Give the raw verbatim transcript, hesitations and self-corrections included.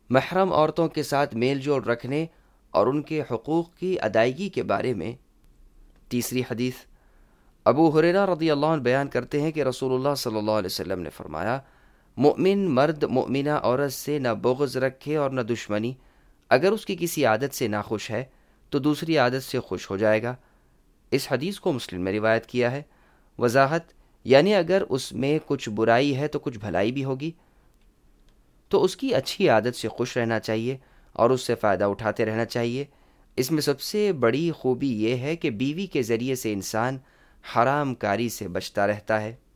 महरम औरतों के साथ मेल जोल रखने और उनके हुकूक की अदायगी के बारे में। तीसरी हदीस, अबू हुरैरा रज़ियल्लाहु अन्हु बयान करते हैं कि रसूलुल्लाह सल्लल्लाहु अलैहि वसल्लम ने फरमाया, मुमिन मर्द मुमिना औरत से न बुग़्ज़ रखे और न दुश्मनी। अगर उसकी किसी आदत से नाखुश है तो दूसरी आदत से खुश हो जाएगा। इस हदीस को मुस्लिम में रिवायत किया है। वजाहत, यानी अगर उसमें कुछ बुराई है तो कुछ भलाई भी होगी, तो उसकी अच्छी आदत से खुश रहना चाहिए और उससे फ़ायदा उठाते रहना चाहिए। इसमें सबसे बड़ी खूबी यह है कि बीवी के ज़रिए से इंसान हराम कारी से बचता रहता है।